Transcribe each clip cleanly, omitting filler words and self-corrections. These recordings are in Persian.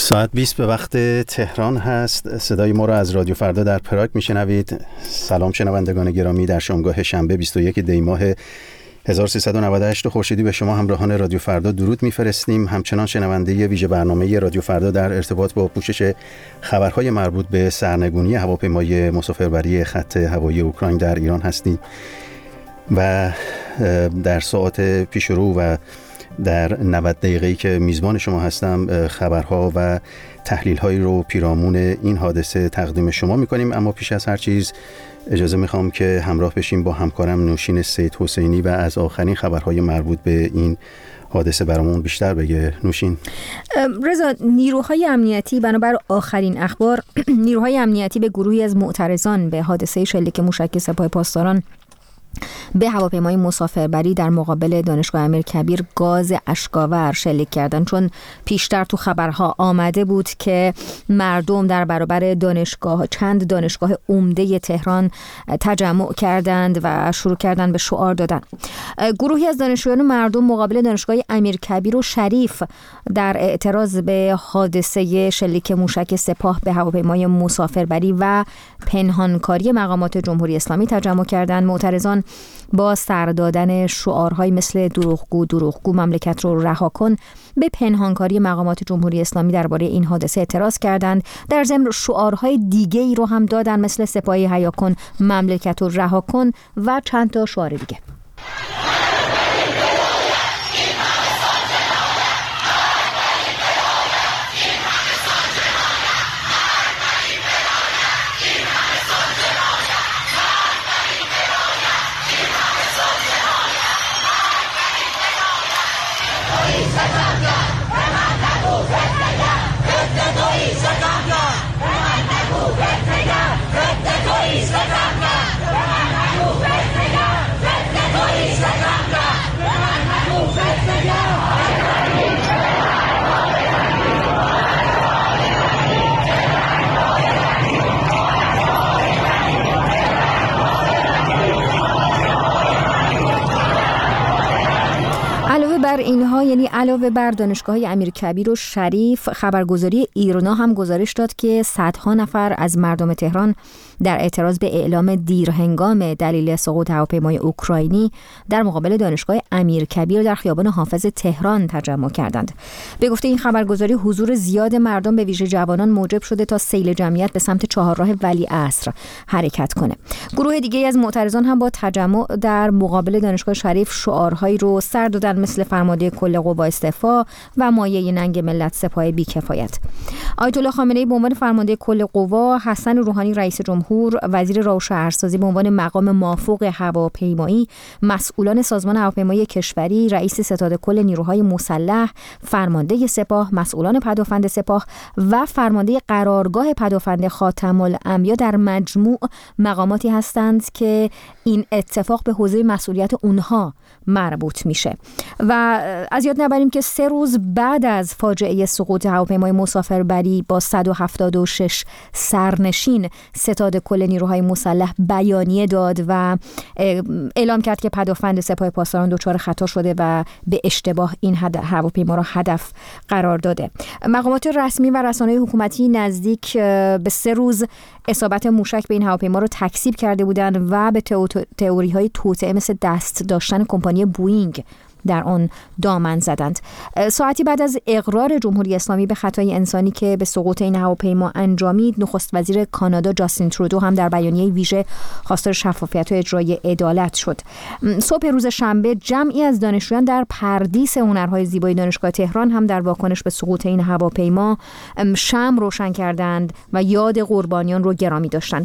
ساعت 20 به وقت تهران هست. صدای ما را از رادیو فردا در پراگ میشنوید. سلام شنوندگان گرامی، در شامگاه شنبه 21 دی ماه 1398 خورشیدی به شما همراهان رادیو فردا درود میفرستیم. همچنان شنونده ویژه برنامه رادیو فردا در ارتباط با پوشش خبرهای مربوط به سرنگونی هواپیمای مسافربری خط هوایی اوکراین در ایران هستیم و در ساعات پیش رو و در 90 دقیقه‌ای که میزبان شما هستم خبرها و تحلیل‌هایی رو پیرامون این حادثه تقدیم شما می‌کنیم. اما پیش از هر چیز اجازه می‌خوام که همراه بشیم با همکارم نوشین سید حسینی و از آخرین خبرهای مربوط به این حادثه برامون بیشتر بگه. نوشین. رضا، نیروهای امنیتی بنابر آخرین اخبار نیروهای امنیتی به گروهی از معترضان به حادثه شلیک موشک سپاه پاسداران به هواپیمای مسافربری در مقابل دانشگاه امیرکبیر گاز اشک‌آور شلیک کردند، چون پیشتر تو خبرها آمده بود که مردم در برابر چند دانشگاه عمده تهران تجمع کردند و شروع کردند به شعار دادن. گروهی از دانشجویان مردم مقابل دانشگاه امیرکبیر و شریف در اعتراض به حادثه شلیک موشک سپاه به هواپیمای مسافربری و پنهانکاری مقامات جمهوری اسلامی تجمع کردند. معترضان با سر دادن شعارهای مثل دروغگو مملکت رو رها کن به پنهانکاری مقامات جمهوری اسلامی درباره این حادثه اعتراض کردند. در ضمن شعارهای دیگه‌ای رو هم دادن مثل سپاهی حیا کن، مملکت رو رها کن و چند تا شعار دیگه. علاوه بر دانشگاه امیرکبیر و شریف، خبرگزاری ایرنا هم گزارش داد که صدها نفر از مردم تهران در اعتراض به اعلام دیرهنگام دلیل سقوط هواپیمای اوکراینی در مقابل دانشگاه امیرکبیر در خیابان حافظ تهران تجمع کردند. به گفته این خبرگزاری، حضور زیاد مردم به ویژه جوانان موجب شده تا سیل جمعیت به سمت چهارراه ولیعصر حرکت کنه. گروه دیگه از معترضان هم با تجمع در مقابل دانشگاه شریف شعارهایی رو سر دادن مثل فرمانده کل قوا استعفا و مایه ننگ ملت سپاه بی‌کفایت. آیت الله خامنه‌ای به عنوان فرمانده کل قوا، حسن روحانی رئیس جمهور، وزیر راه و شهرسازی به عنوان مقام مافوق هواپیمایی، مسئولان سازمان هواپیمایی کشوری، رئیس ستاد کل نیروهای مسلح، فرمانده سپاه، مسئولان پدافند سپاه و فرمانده قرارگاه پدافند خاتم الانبیا در مجموع مقاماتی هستند که این اتفاق به حوزه مسئولیت اونها مربوط میشه. و از یاد نبریم که 3 روز بعد از فاجعه سقوط هواپیمای مسافربری با 176 سرنشین، ستاد کل نیروهای مسلح بیانیه داد و اعلام کرد که پدافند سپاه پاسداران دچار خطا شده و به اشتباه این هواپیما را هدف قرار داده. مقامات رسمی و رسانه‌های حکومتی نزدیک به 3 روز اصابت موشک به این هواپیما رو تکذیب کرده بودند و به تئوری‌های توطئه مثل دست داشتن کمپانی بوئینگ در آن دامن زدند. ساعتی بعد از اقرار جمهوری اسلامی به خطای انسانی که به سقوط این هواپیما انجامید، نخست وزیر کانادا جاستین ترودو هم در بیانیه ویژه خواستار شفافیت و اجرای عدالت شد. صبح روز شنبه جمعی از دانشجویان در پردیس هنرهای زیبای دانشگاه تهران هم در واکنش به سقوط این هواپیما شمع روشن کردند و یاد قربانیان رو گرامی داشتند.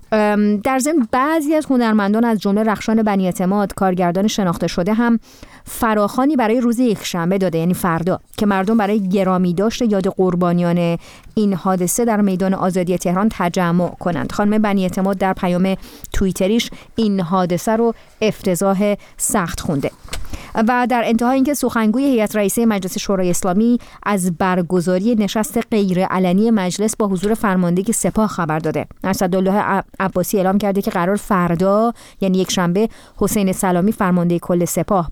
در ضمن بعضی از هنرمندان از جمله رخشان بنی اعتماد، کارگردان شناخته شده، هم فراخوانی برای روز یکشنبه داده، یعنی فردا، که مردم برای گرامی داشت یاد قربانیان این حادثه در میدان آزادی تهران تجمع کنند. خانم بنی اعتماد در پیام توییتریش این حادثه رو افتضاح سخت خونده. و در انتهای اینکه سخنگوی هیئت رئیسه مجلس شورای اسلامی از برگزاری نشست غیرعلنی مجلس با حضور فرمانده سپاه خبر داده. اسدالله عباسی اعلام کرده که قرار فردا، یعنی یک شنبه، حسین سلامی فرمانده کل سپاه با حضور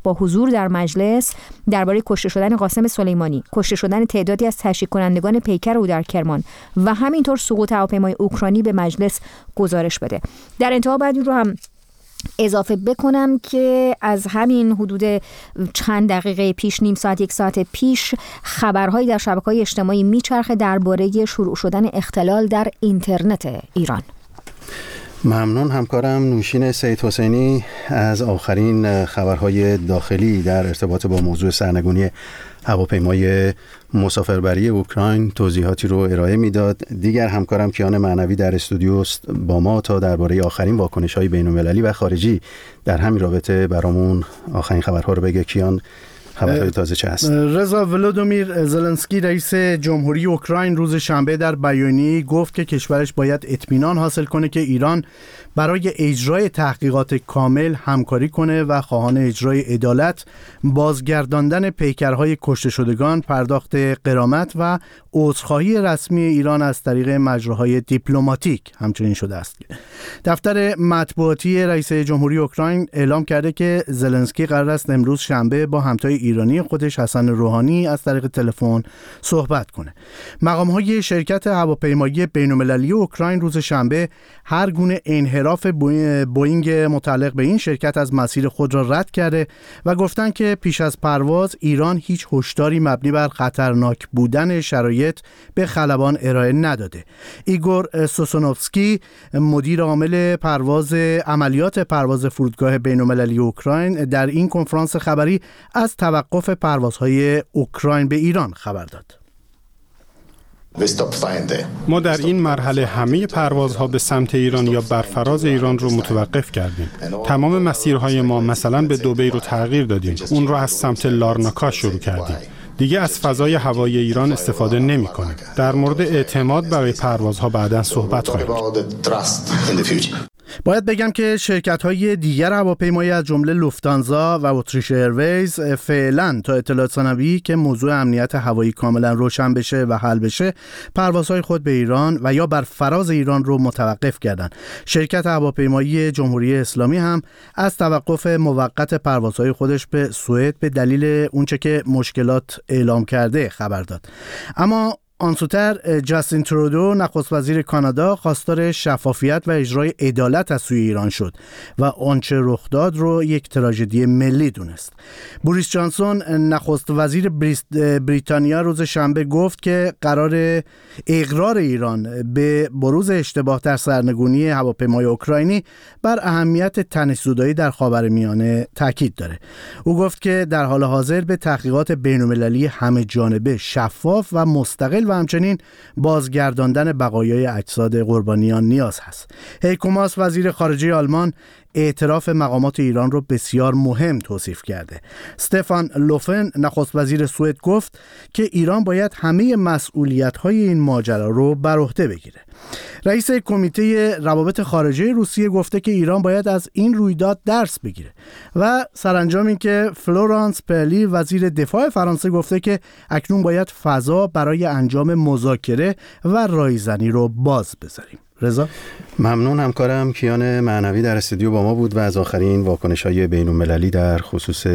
حضور در مجلس درباره کشته شدن قاسم سلیمانی، کشته شدن تعدادی از تشییع کنندگان پیکر او در کرمان و همینطور سقوط هواپیمای اوکراینی به مجلس گزارش بده. در انتها بعد رو هم اضافه بکنم که از همین حدود چند دقیقه پیش، نیم ساعت یک ساعت پیش، خبرهایی در شبکه‌های اجتماعی میچرخه درباره شروع شدن اختلال در اینترنت ایران. ممنون همکارم نوشین سید حسینی از آخرین خبرهای داخلی در ارتباط با موضوع سرنگونی هواپیمای مسافربری اوکراین توضیحاتی رو ارائه میداد. دیگر همکارم کیان معنوی در استودیو است با ما تا درباره آخرین واکنش‌های بین‌المللی و خارجی در همین رابطه برامون آخرین خبرها رو بگه. کیان، خبرهای تازه چه هست؟ رضا، ولودیمیر زلنسکی رئیس جمهوری اوکراین روز شنبه در بیانیه‌ای گفت که کشورش باید اطمینان حاصل کنه که ایران برای اجرای تحقیقات کامل همکاری کنه و خواهان اجرای عدالت، بازگرداندن پیکرهای کشته شدگان، پرداخت غرامت و عذرخواهی رسمی ایران از طریق مجراهای دیپلماتیک همچنین شده است. دفتر مطبوعاتی رئیس جمهوری اوکراین اعلام کرده که زلنسکی قرار است امروز شنبه با همتای ایرانی خودش حسن روحانی از طریق تلفن صحبت کنه. مقام‌های شرکت هواپیمایی بین‌المللی اوکراین روز شنبه هر گونه انحراف بوئینگ متعلق به این شرکت از مسیر خود را رد کرده و گفتند که پیش از پرواز ایران هیچ هشداری مبنی بر خطرناک بودن شرایط به خلبان ارائه نداده. ایگور سوسونوفسکی، مدیر عامل عملیات پرواز فرودگاه بین‌المللی اوکراین، در این کنفرانس خبری از توقف پروازهای اوکراین به ایران خبر داد. ما در این مرحله همه پروازها به سمت ایران یا بر فراز ایران رو متوقف کردیم. تمام مسیرهای ما مثلا به دبی رو تغییر دادیم. اون رو از سمت لارناکا شروع کردیم. دیگه از فضای هوایی ایران استفاده نمی کنیم. در مورد اعتماد برای پروازها بعداً صحبت خواهیم. باید بگم که شرکت‌های دیگر هواپیمایی از جمله لوفتانزا و اتریش ایرویز فعلا تا اطلاعات ثانوی که موضوع امنیت هوایی کاملا روشن بشه و حل بشه پروازهای خود به ایران و یا بر فراز ایران رو متوقف کردند. شرکت هواپیمایی جمهوری اسلامی هم از توقف موقت پروازهای خودش به سوئد به دلیل اونچه که مشکلات اعلام کرده خبر داد. اما آنسوتر جاستین ترودو، نخست وزیر کانادا، خواستار شفافیت و اجرای عدالت از سوی ایران شد و آنچه رخ داد رو یک تراژدی ملی دونست. بوریس جانسون، نخست وزیر بریتانیا، روز شنبه گفت که قرار اقرار ایران به بروز اشتباه در سرنگونی هواپیمای اوکراینی بر اهمیت تنش‌زدایی در خاورمیانه تاکید داره. او گفت که در حال حاضر به تحقیقات بین‌المللی همه جانبه، شفاف و مستقل و همچنین بازگرداندن بقایای اجساد قربانیان نیاز هست. هیکو ماس، وزیر خارجه آلمان، اعتراف مقامات ایران رو بسیار مهم توصیف کرده. استفان لوفن، نخست وزیر سوئد، گفت که ایران باید همه مسئولیت‌های این ماجرا رو بر عهده بگیره. رئیس کمیته روابط خارجه روسیه گفته که ایران باید از این رویداد درس بگیره و سرانجام این که فلورانس پرلی، وزیر دفاع فرانسه، گفته که اکنون باید فضا برای انجام مذاکره و رایزنی رو باز بذاریم. رضا، ممنون. همکارم کیان معنوی در استودیو با ما بود و از آخرین واکنش‌های بین‌المللی در خصوص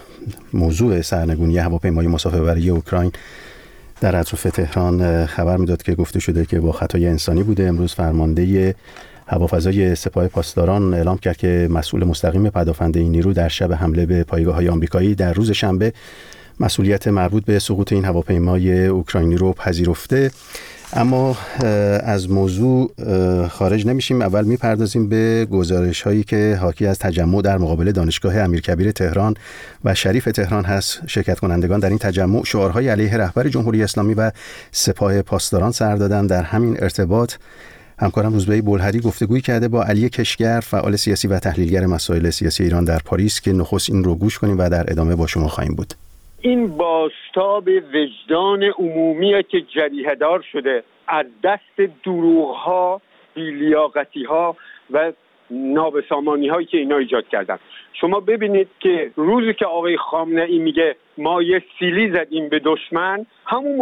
موضوع سرنگونی هواپیمای مسافربری اوکراین در اطراف تهران خبر میداد که گفته شده که با خطای انسانی بوده. امروز فرمانده هوافضای سپاه پاسداران اعلام کرد که مسئول مستقیم پدافند این نیرو در شب حمله به پایگاه‌های آمریکایی در روز شنبه مسئولیت مربوط به سقوط این هواپیمای اوکراینی رو پذیرفته. اما از موضوع خارج نمیشیم. اول میپردازیم به گزارش هایی که حاکی از تجمع در مقابل دانشگاه امیرکبیر تهران و شریف تهران هست. شرکت کنندگان در این تجمع شعارهای علیه رهبر جمهوری اسلامی و سپاه پاسداران سر دادند. در همین ارتباط همکارم روزبه بلهری گفتگویی کرده با علی کشگر، فعال سیاسی و تحلیلگر مسائل سیاسی ایران در پاریس، که نخست این رو گوش کنیم و در ادامه با شما خواهیم بود. این بازتاب وجدان عمومیه که جریحه دار شده از دست دروغ‌ها، بی‌لیاقتی‌ها و نابسامانی‌هایی که اینا ایجاد کردن. شما ببینید که روزی که آقای خامنه‌ای میگه ما یه سیلی زدیم به دشمن، همون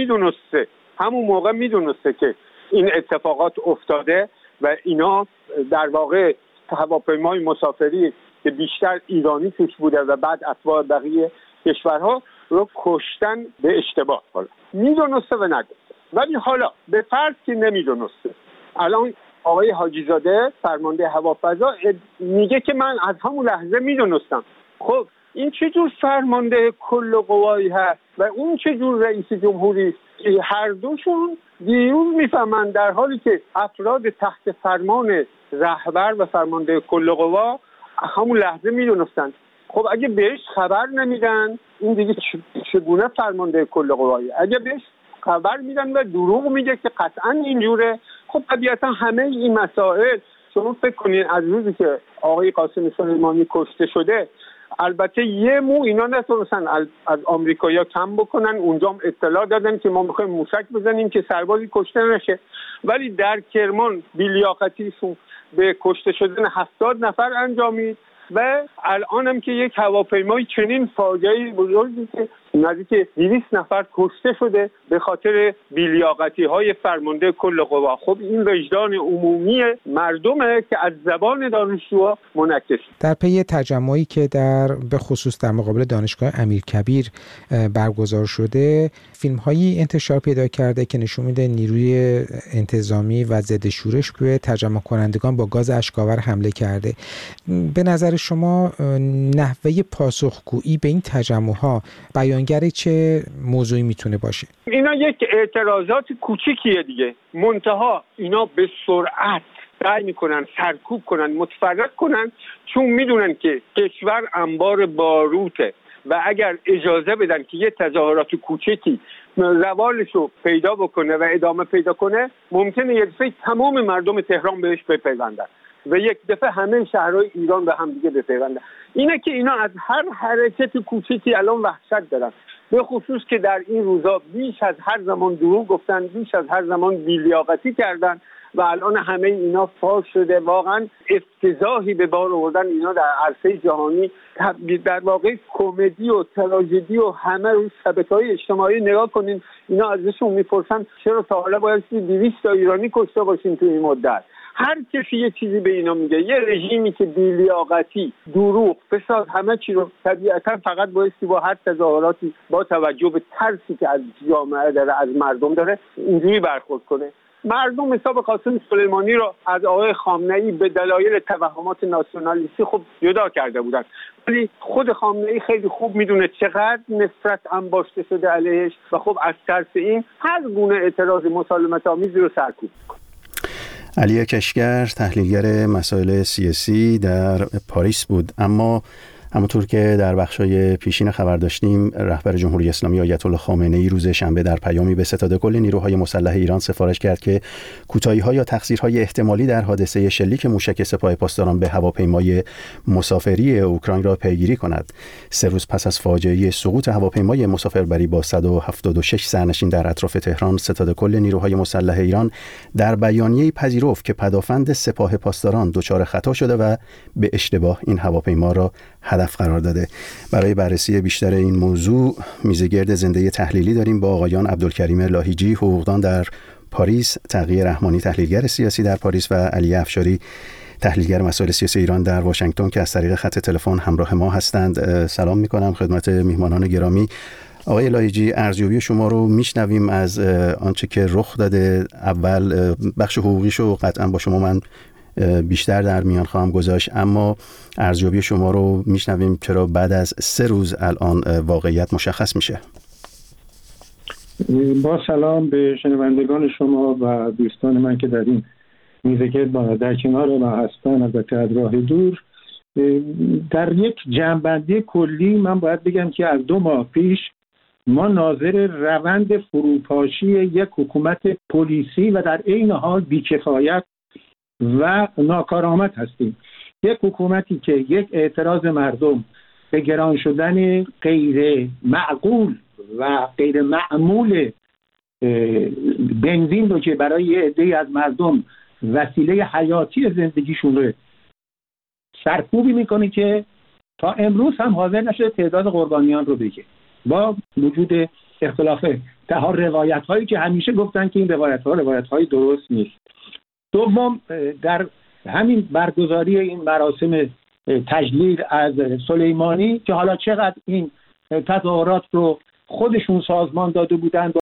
موقع میدونسته که این اتفاقات افتاده و اینا در واقع هواپیمای مسافری که بیشتر ایرانی توش بوده و بعد اتباع بقیه کشورها رو کشتن به اشتباه. حالا میدونسته و نگفته، ولی حالا به فرض که نمیدونسته، الان آقای حاجی زاده فرمانده هوافضا میگه که من از همون لحظه میدونستم. خب این چه جور فرمانده کل قوایی هست و اون چه جور رئیس جمهوری است؟ هر دوشون دیروز میفهمن، در حالی که افراد تحت فرمان رهبر و فرمانده کل قوا همون لحظه میدونستن. خب اگه بهش خبر نمیدن، این دیگه چگونه فرمانده کل قوایی؟ اگه بهش خبر میدن و دروغ میگه که قطعا اینجوره، خب طبیعتا همه این مسائل، شما فکر کنین از روزی که آقای قاسم سلیمانی کشته شده، البته یه مو اینا نتونستن از آمریکایی‌ها کم بکنن، اونجا هم اطلاع دادن که ما میخوایم موشک بزنیم که سربازی کشته نشه، ولی در کرمان بی‌لیاقتیشون به کشته شدن 70 نفر انجامید و الان هم که یک هواپیمای چنین فاجعه‌ای بزرگی که نزدیک 200 نفر کشته شده به خاطر بی‌لیاقتی‌های فرمانده کل قوا. خب این وجدان عمومی مردمه که از زبان دانشجوها منعکس. در پی تجمعی که به خصوص در مقابل دانشگاه امیرکبیر برگزار شده، فیلم‌هایی انتشار پیدا کرده که نشون میده نیروی انتظامی و ضد شورش به تجمع کنندگان با گاز اشک‌آور حمله کرده. به نظر شما نحوه پاسخگویی به این تجمع‌ها بیانگر چه موضوعی میتونه باشه؟ اینا یک اعتراضات کوچیکیه دیگه، منتها اینا به سرعت سعی میکنن سرکوب کنن، متفرق کنن، چون میدونن که کشور انبار باروته و اگر اجازه بدن که یه تظاهرات کوچیکی روالشو پیدا بکنه و ادامه پیدا کنه، ممکنه یک دفعه تمام مردم تهران بهش بپیوندن و یک دفعه همه شهرهای ایران به هم دیگه بپیوندن. اینه که اینا از هر حرکت کوچیکی الان وحشت دارن، به خصوص که در این روزا بیش از هر زمان دروغ گفتن، بیش از هر زمان بی‌لیاقتی کردن و الان همه اینا فاش شده. واقعا افتضاحی به بار آوردن اینا در عرصه جهانی. در واقع کمدی و تراژدی و همه روی شبکه‌های اجتماعی نگاه کنین، اینا ازشون میپرسن چرا تا حالا باید 200 تا ایرانی کشته باشین تو این مدت. هر کسی یه چیزی به اینا میگه، یه رژیمی که بی‌لیاقتی، دروغ، فساد، همه چی رو طبیعتا فقط بایستی با هر تظاهراتی با توجه به ترسی که از جامعه داره، از مردم داره، اینجوری برخورد کنه. مردم حساب قاسم سلیمانی رو از آقای خامنه‌ای به دلایل توهمات ناسیونالیستی خب جدا کرده بودن، ولی خود خامنه‌ای خیلی خوب میدونه چقدر نفرت انباشته شده علیهش و خب از ترس این هر گونه اعتراض مسالمت آمیزی رو سرکوب می‌کنه. علی کشگر تحلیلگر مسائل سیاسی در پاریس بود. اما همونطور که در بخشای پیشین خبر داشتیم، رهبر جمهوری اسلامی آیت الله خامنه‌ای روز شنبه در پیامی به ستاد کل نیروهای مسلح ایران سفارش کرد که کوتاهی‌ها یا تقصیرهای احتمالی در حادثه شلیک موشک سپاه پاسداران به هواپیمای مسافری اوکراین را پیگیری کند. 3 روز پس از فاجعه سقوط هواپیمای مسافربری با 176 سرنشین در اطراف تهران، ستاد کل نیروهای مسلح ایران در بیانیه‌ای پذیرفت که پدافند سپاه پاسداران دچار خطا شده و به اشتباه این هواپیما را هدف قرار داده. برای بررسی بیشتر این موضوع میزگرد زنده تحلیلی داریم با آقایان عبدالکریم لاهیجی، حقوقدان در پاریس، تقی رحمانی تحلیلگر سیاسی در پاریس و علی افشاری تحلیلگر مسائل سیاسی ایران در واشنگتن که از طریق خط تلفن همراه ما هستند. سلام میکنم خدمت میهمانان گرامی. آقای لاهیجی، ارزیابی شما رو میشنویم از آنچه که رخ داده. اول بخش حقوقیشو قطعا با شما من بیشتر در میان خواهم گذاشت، اما ارزیابی شما رو میشنویم چرا بعد از 3 روز الان واقعیت مشخص میشه. با سلام به شنوندگان شما و دوستان من که در این میزگرد با در کنار ما هستن، البته از راه دور. در یک جمع‌بندی کلی من باید بگم که از 2 ماه پیش ما ناظر روند فروپاشی یک حکومت پلیسی و در عین حال بی‌کفایت و ناکارآمد هستیم. یک حکومتی که یک اعتراض مردم به گران شدن غیر معقول و غیر معمول بنزین رو که برای یه عده‌ای از مردم وسیله حیاتی زندگیشون رو سرکوبی میکنه که تا امروز هم حاضر نشده تعداد قربانیان رو بگه، با وجود اختلاف تها روایت هایی که همیشه گفتن که این روایت های درست نیست. دوم، در همین برگزاری این مراسم تجلیل از سلیمانی که حالا چقدر این تظاهرات رو خودشون سازمان داده بودن